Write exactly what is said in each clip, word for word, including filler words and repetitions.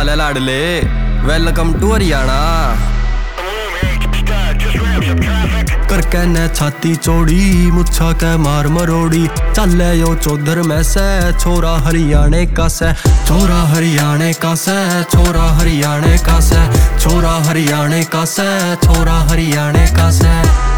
हाल है लाडले? Welcome to Haryana. करके ने छाती चौड़ी, मुच्छा के मार मरोड़ी, चल यो चौधर में से छोरा हरियाणे का से, छोरा हरियाणे का से, छोरा हरियाणे का से, छोरा हरियाणे का से, छोरा हरियाणे का से।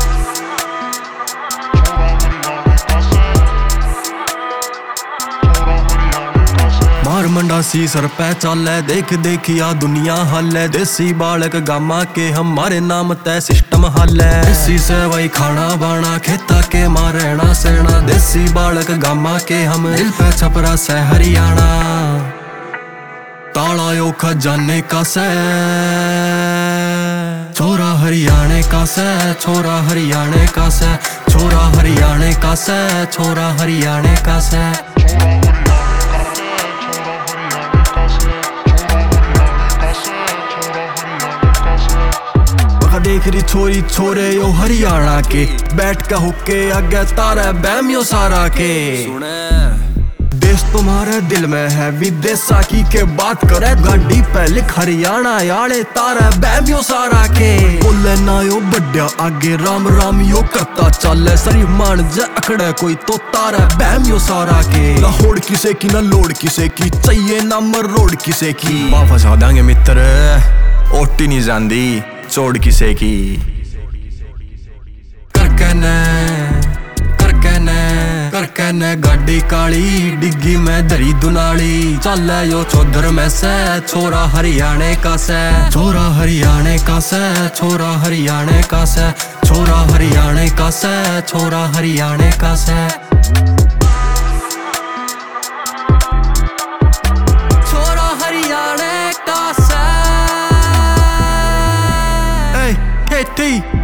मार मंडासी सर पे चाले, देख देखिया दुनिया हाले, देसी बालक गामा के हमारे नाम तय सिस्टम हाले। देसी से वही खाना बाना, खेता के मारेना सेना, देसी बालक गामा के हम दिल पे छपरा से हरियाणा। ताला यो खजाने का से, छोरा हरियाणे का से, छोरा हरियाणे का से, छोरा हरियाणे का से, छोरा हरियाणे का से। देख रही छोरी छोरे यो हरियाणा के, बैठ के हुक्के आगे तारा बैमियो सारा के। देश तुम्हारे दिल में है, विदेशा की के बात करे, गाड़ी पे लिख हरियाणा याले तारा बैमियो सारा के। बोले ना यो बढ़िया आगे राम राम यो करता चले, सरी मान जा अखड़े कोई तो तारा बैमियो सारा के। ना होड़ किसे की ना लोड किसे की, चाहिए ना मरोड़ किसे की। वाह फसा देंगे मित्र, ओटी नहीं जांदी चोड़ किसे की। करके ने करके ने करके ने गाड़ी काली, डिग्गी में धरी दुनाली, चल यो चौधर में से छोरा हरियाणे का से, छोरा हरियाणे का से, छोरा हरियाणे का से, छोरा हरियाणे का से, छोरा हरियाणे का से। छोरा हरियाणे का से। Hey, T